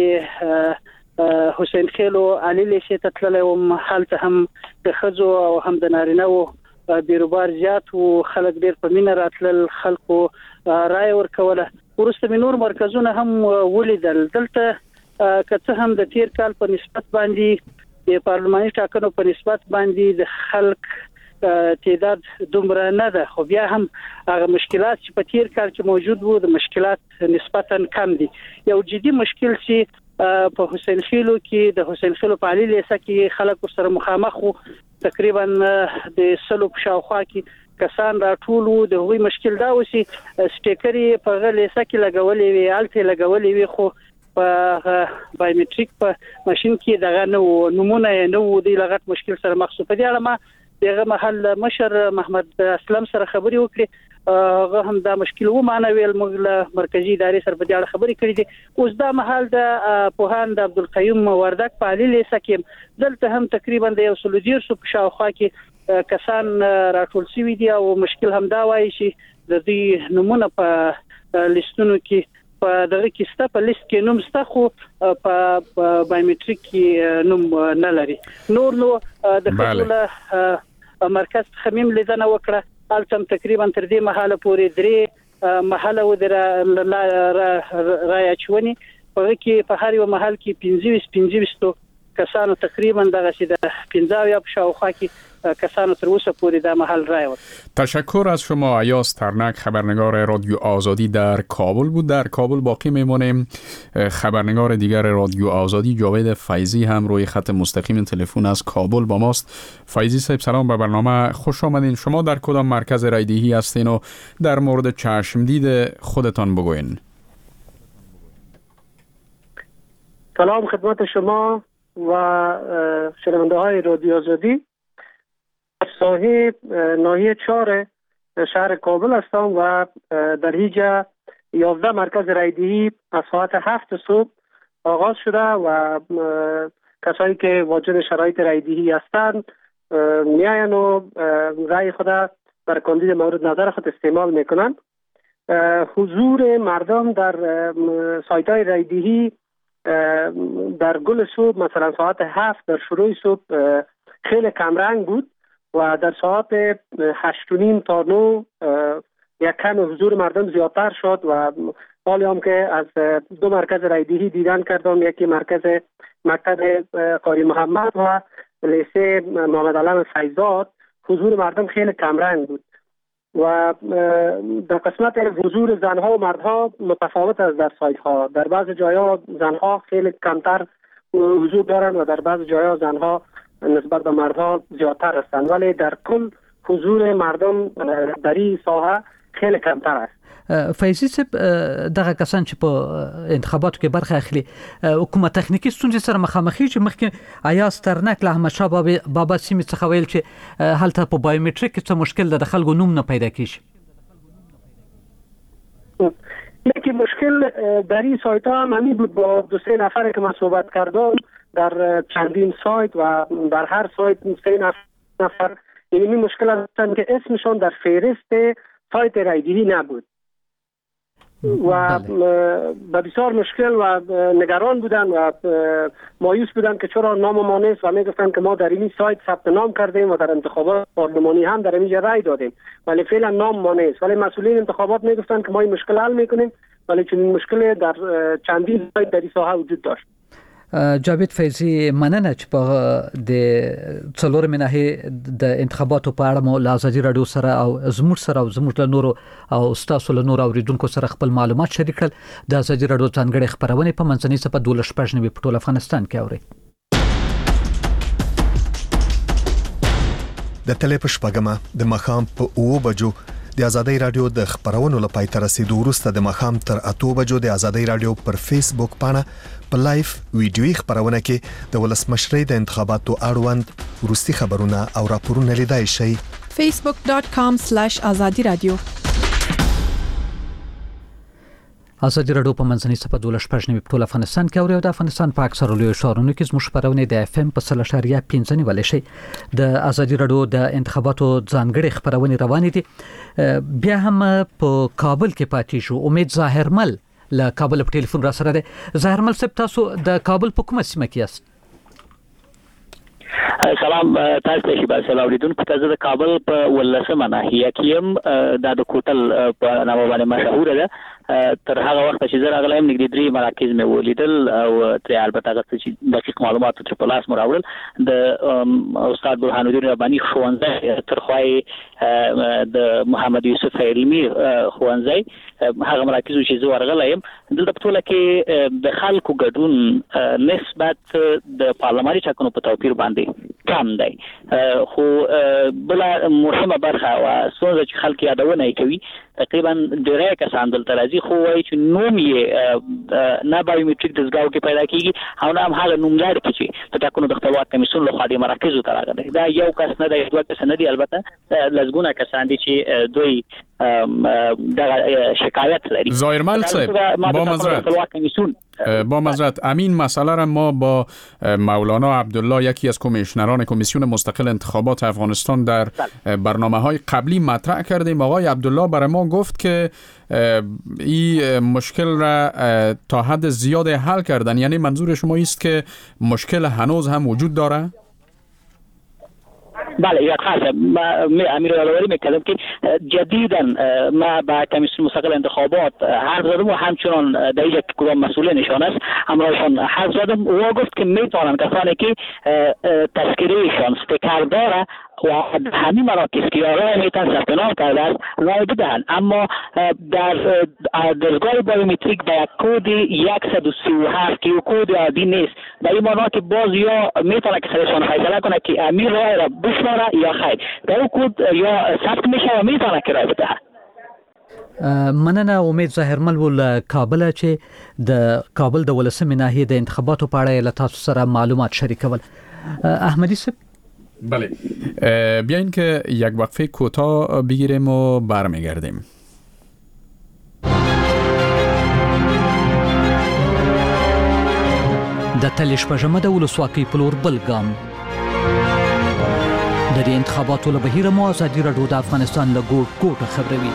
د حسین خیلو علي لیسې ته تللی وم، هلته هم د ښځو او هم د نارینه‌و بیروبار زیات و، خلک ډېر په مینه راتلل، خلکو رایه ورکوله. وروسته مې نور مرکزونه هم ولیدل. دلته که څه هم د تیر کال په نسبت باندې د پارلماني ټاکنو په نسبت باندې د خلک تعداد دومره نه ده، خو بیا هم هغه مشکلات چې په تیر کال کې موجود وو د مشکلات نسبتا کم دي. یو جدي مشکل چې په حسین خیلو کې د حسین خیلو په علي لیسه کې خلک سره مخامخ وو، تقریبا د سلو په شاوخوا کې کسان را ټولو. د هغوی مشکل دا و چې سټیکرې په هغه لیسه کې لګولې وي، هلته لګولې وي، خو په بایومټریک په ماشین کې دغه نه و، نمونه یې نه و. د لغت مشکل سره مخ شو. په دې اړه ما دغه محل مشر محمد اسلم سره خبرې وکړې، هغه هم دا مشکل و معنی ویل. موږ له مرکزی ادارې سره په دې اړه خبرې کړې دي. اوس دا محل د پوهاند عبدالقیوم وردک په علي لیسه کې دلته هم تقریبا د یو سل دیرشو په شاوخوا کې کسان راټول شوي دي او مشکل هم دا وایي چې د دې نمونه په لیستونو کې په دغه کې ستا په لیست کې نوم ستا، خو په بایومټریک کې نوم نه لري. نور نو د خپل مرکز خمیم لیدنه وکړه. التم تقریبا تر دې مهاله پورې درې محله و در رای اچونی په کې په هر یو محل کې پنځه پنځه کسانو تقریبا دغه چې د پنځه یا په شاوخوا کې کسانو تر اوسه پورې د محل رای ورکړ. تشکر از شما. ایاز ترنک خبرنگار رادیو آزادی در کابل بود. در کابل باقی میمونیم. خبرنگار دیگر رادیو آزادی جاوید فیضی هم روی خط مستقیم تلفن از کابل با ماست. فیضی صاحب سلام، به برنامه خوش آمدین. شما در کدام مرکز رایدهی هستین و در مورد چشمدید خودتان بگوین. سلام خدمت شما و شنونده های رادیو آزادی. ساحه ناحیه چهار شهر کابل هستم و در اینجا یازده مرکز رایدهی از ساعت هفت صبح آغاز شده و کسایی که واجد شرایط رایدهی هستند میاین و رای خود در کاندید مورد نظر خود استعمال میکنند. حضور مردم در سایت های رایدهی در گل صبح مثلا ساعت هفت در شروع صبح خیلی کمرنگ بود و در ساعت هشت و نیم تا نو یک کم حضور مردم زیادتر شد و حالی هم که از دو مرکز رایدهی دیدن کردم، یکی مرکز مکتب قاری محمد و لیسه محمد علم فیضاد، حضور مردم خیلی کمرنگ بود و در قسمت حضور زنها و مردها متفاوت است. در سایت ها در بعض جاها زنها خیلی کمتر حضور دارند و در بعض جاها زنها نسبت به مردها زیادتر هستند، ولی در کل حضور مردم در این ساحه خیلی کمتر است. فیضی صاحب دغه کسان چې په انتخاباتو کې برخه اخلي کومه تخنیکی ستونزې سره مخامخ چې مخکې ایاز ترنک له احمد شاه بابا سیمې څخه ویل چې هلته په بایومټریک کې څه مشکل ده، د خلکو نوم نه پیدا کیږي. یکی مشکل در این سایت ها هم همین بود. با دو سه نفر که من صحبت کردم در چندین سایت و در هر سایت سه نفر یعنی این مشکل هستند که اسمشون در فهرست سایت رایدهی نبود و به بسیار مشکل و نگران بودن و مایوس بودن که چرا نام ما نیست و میگفتن که ما در این سایت ثبت نام کردیم و در انتخابات پارلمانی هم در اینجا رای دادیم ولی فعلا نام ما نیست. ولی مسئولین انتخابات میگفتن که ما این مشکل حل میکنیم ولی چون این مشکل در چندین سایت در این ساحه وجود داشت. جاوید فیضی مننه چې په د څلور مناهي د انتخاباتو په اړه مو له ازادي رادیو سره او زموږ سره او زموږ له نورو او ستاسو له نورو اوریدونکو سره خپل معلومات شریک کړل. د ازادي رادیو ځانګړي خبرونه په منځنۍ صفه دولس شپږ نوي په ټول افغانستان کې اوري. د تلې په شپږمه د مخام په اوو بجو د ازادي رادیو د خبرونو لپاره تر رسیدو وروسته د مخام تر اتو بجو د ازادي رادیو پر فیسبوک باندې په لایف ویډیوي خبرونه کې د ولسمشرۍ د انتخاباتو اړوند وروستي خبرونه او راپورونه لیدای شئ. facebook dot com slash azadi radio. ازادي رادیو په منځنۍ صفه دولس شپږ نوي په ټول افغانستان کې اوري او د افغانستان په اکثرو لویو ښارونو کې زموږ خبرونه د اف ام په سل اشاریه پنځه نیولې شي. د ازادي رادیو د انتخاباتو ځانګړي خبرونه روانې دي. بیا هم په کابل کې پاتې شو. امید ظاهرمل له کابل په ټلیفون را سره ده. ظاهرمل صاحب تاسو د کابل په کومه سیمه کې یاست؟ سلام تاسو ته شبا سلام اوریدونکو ته د کابل په ولسمه ناحیه کې يم د کوتل په نامه باندې مشهور ده. تر هغه وخت چې زه راغلم نږدې درې مراکز مې ولیدل او تر البته هغه چې دقیق معلومات تر په لاس مو راوړل. د استاد برهان الدین رباني ښوونځی تر خوای د محمد یوسف علمي ښوونځی هغه مراکز چې زه ورغلم دلته په ټوله کې د خلکو ګډون نسبت د پارلماني ټاکنو په توپیر باندې کم دی. خو بل مهمه برخه او څنګه چې خلک یادونه کوي تقریبا ډیری کسان دلته راځي خو وایي چې نوم یې نه بایومټریک دستګاو کې پیدا کیږي او نه هم هغه نوملړ کې چې په ټاکنو د خپلواک کمیسیون لخوا د مراکزو ته راغلی. دا یو کس نه دی دوه کس نه دی البته لږونه کسان دي چې دوی دغه شکایت لري. ظاهرمل صاحب با معذرت با معذرت امین مسئله را ما با مولانا عبدالله یکی از کمیشنران کمیسیون مستقل انتخابات افغانستان در برنامه‌های قبلی مطرح کردیم. آقای عبدالله برای ما گفت که این مشکل را تا حد زیاد حل کردن، یعنی منظور شما است که مشکل هنوز هم وجود داره؟ بله یا خاصه امیر علوی میکردم که جدیدا ما با کمیسیون مستقل انتخابات حرف زدم و همچنان در اینجا کدام مسئولینشان است همراهشان حرف زدم و گفت که میتونن کسانی که تذکرهشان استیکر داره و همین مراکز که آقای میتن ثبت نام کرده است رای بدهند، اما در دستگاه بایومتریک با کد صد و سی و هفت که کد عادی نیست در این معنی که باز یا میتونه که خودشان فیصله کنه که امیر رای را بشماره یا خیر در کد یا ثبت میشه و میتونه که رای بدهند. مننه. امید ظاهرمل ول کابل چې د کابل د ولسمې ناحیې د انتخاباتو په اړه له تاسو سره معلومات شریکول. احمدی صاحب بله بیاین که یک وقفه کوتاه بگیریم و برمیگردیم. د تلې شپږمه د ولسواکۍ په لور بل ګام. د دې انتخاباتو له بهیره مو ازادي راډیو د افغانستان له ګوټ ګوټه خبروي.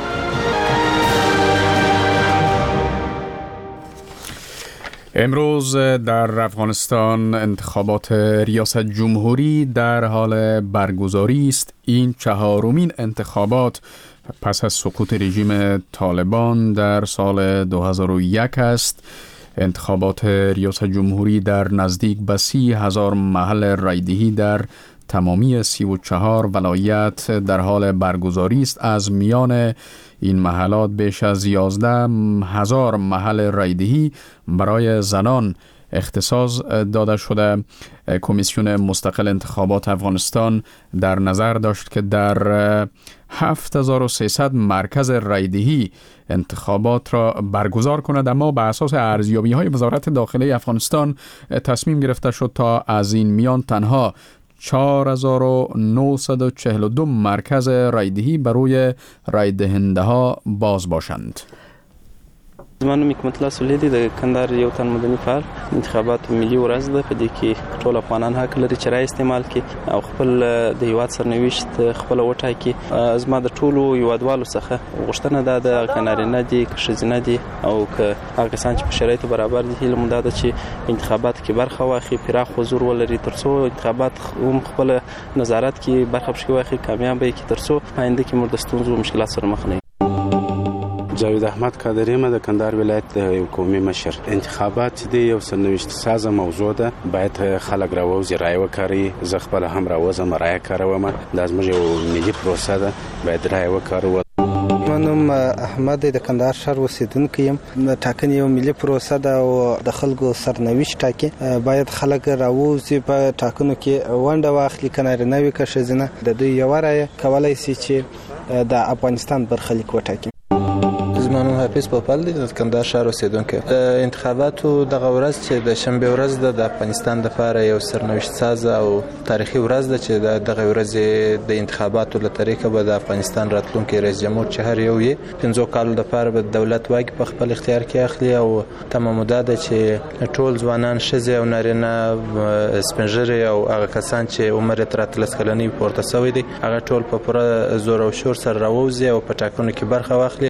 امروز در افغانستان انتخابات ریاست جمهوری در حال برگزاری است. این چهارمین انتخابات پس از سقوط رژیم طالبان در سال دو هزار و یک است. انتخابات ریاست جمهوری در نزدیک به سی هزار محل رایدهی در تمامی سی و چهار ولایت در حال برگزاری است. از میان این محلات بیش از یازده هزار محل رایدهی برای زنان اختصاص داده شده. کمیسیون مستقل انتخابات افغانستان در نظر داشت که در هفت هزار و سیصد مرکز رایدهی انتخابات را برگزار کند، اما بر اساس ارزیابی‌های وزارت داخله افغانستان تصمیم گرفته شد تا از این میان تنها چهار هزار و نهصد و چهل و دو مرکز رایدهی برای رای دهنده ها باز باشند. زما نوم حکمت الله سولی دی د کندهار یو تن مدني فعال. انتخابات ملي ورځ ده په دې کې ټول افغانان حق لري چې رای استعمال کړي او خپل د هیواد سرنوشت خپل وټاکي. زما د ټولو هیوادوالو څخه غوښتنه ده د کنارینه دي که ښځینه دي او که هغه کسان چې په شرایطو برابر دي هیله مو ده چې انتخابات کې برخه واخلي، پراخ حضور ولري ترڅو انتخابات هم خپل نظارت کې برخه پکې واخلي، کامیاب وي ترڅو آینده کې موږ د ستونزو مشکلات سره مخ نه. جاوید احمد قادری ما د کندهار ولایت د حکومي مشر. انتخابات د یو سرنوشت سازه موضوع ده، باید خلک راوځي رای وکړي. زه خپل هم راوځم رای کوم، دا زموږ یو ملي پروسه ده، باید رای وکړو. منم احمد د کندهار شهر اوسیدونکی یم. ټاکنې یو ملي پروسه ده او د خلکو سرنوشت ټاکي. باید خلک راوځي په ټاکنو کې ونډه واخلي، کنارینه وي که ښځینه. د دوی یوه رایه کولی شي چې د افغانستان برخلیک وټاکي. زمانو حافظ پوپل دی د کندهار شهر اوسیدونکی. انتخاباتو دغه ورځ چې د شنبه ورځ ده د افغانستان لپاره یو سرنوشت ساز او تاریخي ورځ ده چې دغه ورځ د انتخاباتو له طریقه به د افغانستان راتلونکي رئیس جمهور چې هر یو یې پنځو کالو لپاره به دولت واک په خپل اختیار کې اخلي او تمام مدته ده چې ټول ځوانان ښځې او نارینه سپینږیري او هغه کسان چې عمر یې تر اتلس کلنۍ پورته شوی دی هغه ټول په پوره زور او شور سره راوځي او په ټاکنو کې برخه واخلي.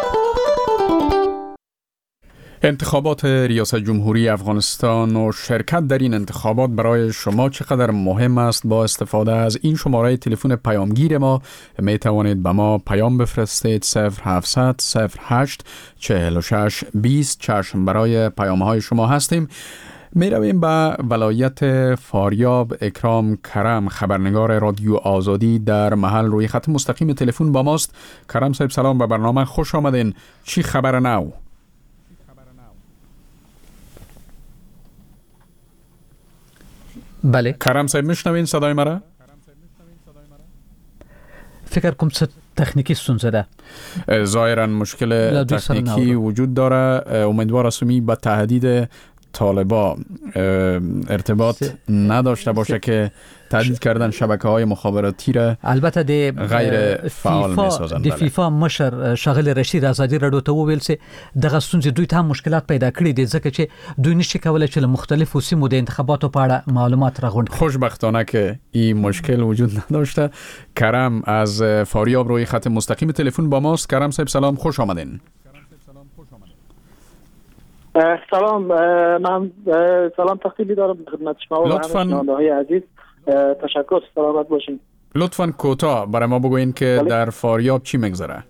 انتخابات ریاست جمهوری افغانستان و شرکت در این انتخابات برای شما چقدر مهم است؟ با استفاده از این شماره تلفن پیامگیر ما می توانید به ما پیام بفرستید صفر هفتصد صفر هشت چهل و شش بیست. چشم برای پیام های شما هستیم. می رویم به ولایت فاریاب. اکرام کرم خبرنگار رادیو آزادی در محل روی خط مستقیم تلفن با ماست. کرم صاحب سلام، به برنامه خوش آمدین. چی خبر نو؟ بله کرم صاحب میشنوین صدای مرا؟ فکر کنم ست تکنیکی ستونزه ده. ظاهرا مشکل تکنیکی وجود داره. امیدوار هستم با تهدید طالبا ارتباط نداشته باشه که تهدید کردن شبکه‌های مخابراتی را البته د غیر فعال می‌سازند. د فیفا مشر شاغل رشید آزادی راډیو ته وویل چې دغه ستونزې دوی ته مشکلات پیدا کړي دي ځکه چې دوی نشي کولای چې له مختلفو سیمو د انتخاباتو په اړه معلومات راغونډ کړي. خوشبختانه که این مشکل وجود نداشته. کرم از فاریاب روی خط مستقیم تلفن با ماست. کرم صاحب سلام، خوش آمدین. سلام، من سلام تقدیم دارم خدمت شما و شنونده‌های عزیز. تشکر، سلامت باشین. لطفاً کوتاه برای ما بگوین که بله. در فاریاب چی میگذره؟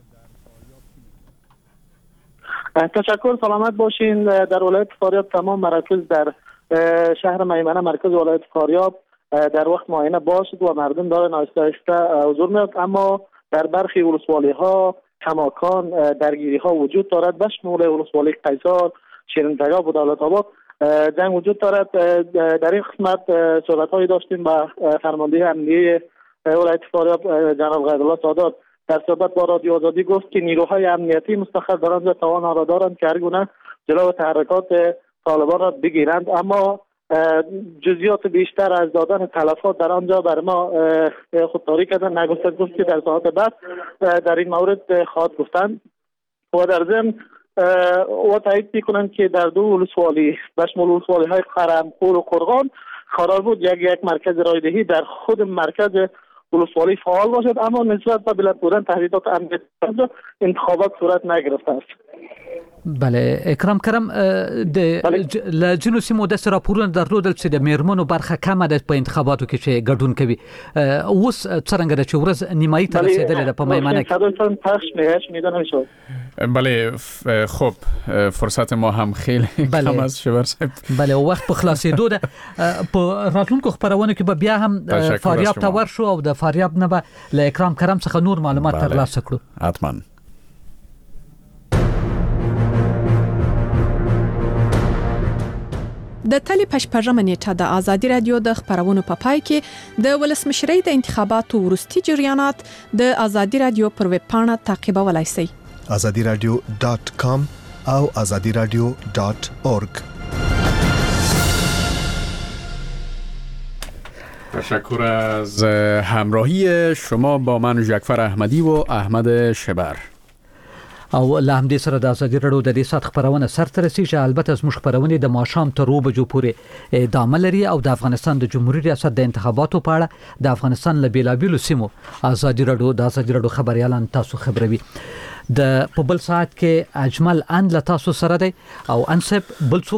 تشکر، سلامت باشین. در ولایت فاریاب تمام مراکز در شهر میمنه مرکز ولایت فاریاب در وقت معینه باز شد و مردم دارن آهسته آهسته حضور میاد، اما در برخی ولسوالی ها کماکان درگیری ها وجود دارد. به شمول ولسوالی قیصار، شیرین تگاه و دولت آباد جنگ وجود دارد. در این قسمت صحبت هایی داشتیم با فرمانده امنیه ولایت فاریاب جناب غیرالله سادات. در صحبت با رادیو آزادی گفت که نیروهای امنیتی مستقل در آنجا توان را دارند که هر گونه جلو تحرکات طالبان را بگیرند، اما جزئیات بیشتر از دادن تلفات در آنجا بر ما خودداری کردن. نگفتند، گفت که در ساعت بعد در این مورد خواهد گفتند و در ضمن و تایید میکنند که در دو ولسوالی بشمول ولسوالی های قرمخور و قرغان قرار بود یک یک مرکز رایدهی در خود مرکز ولسوالی فعال باشد، اما نسبت به بلند بودن تهدیدات امنیتی انتخابات صورت نگرفته است. بله اکرام کرم د لجنو سیمو د راپورونه درلودل چې د میرمنو برخه کمه ده په انتخاباتو کې چې ګډون کوي. اوس څنګه ده چې ورځ نیمایي ته رسیدلې ده په میمنه کې؟ بله خب فرصت ما هم خیلی کم است شبر صاحب. بله وخت په خلاصېدو ده. په راتلونکو خبرونو کې به بیا هم فاریاب ته ورشو او د فاریاب نه به له اکرام کرم څخه نور معلومات ترلاسه کړو. حتما. د تلې پشپږمه نیټه د آزادي رادیو د خبرونو په پای کې د ولسمشرۍ د انتخاباتو وروستي جریانات د آزادي رادیو پر ویب پاڼه تعقیبولای شئ. azadi radio dot com او azadi radio dot org. تشکر از همراهی شما با من ژکفر احمدی و احمد شبر. او لامدې سره د ازادي رادیو د دې سات خبرونه سره رسیدي البته زموږ خبرونه د ماشام تر روبه جو پورې ادامه لري او د افغانستان د جمهوریت ریاست د انتخاباتو په اړه د افغانستان له بیلابیلو سیمو ازادي رادیو د ازادي رادیو خبريالان تاسو خبروي د په بل ساعت کې اجمل ان له تاسو سره دی او انسب بل